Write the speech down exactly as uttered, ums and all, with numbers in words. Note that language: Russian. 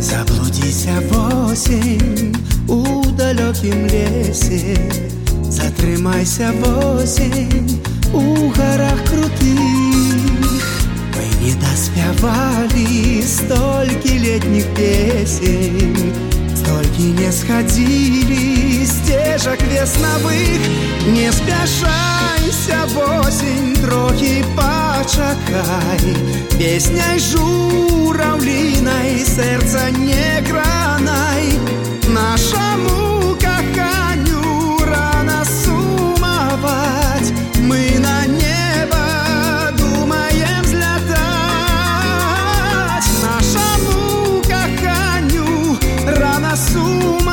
Заблудися в осінь у далекім лісі, затримайся в осінь у горах крутых. Мы не доспевали стольки летних песен, стольки не сходили стежек весновых. Не спешайся в осень, трохи почакай, песней журавлиной сердца не гранай. Нашему коханию рано сумовать, мы на небо думаем взлетать. Нашему коханию рано сумовать,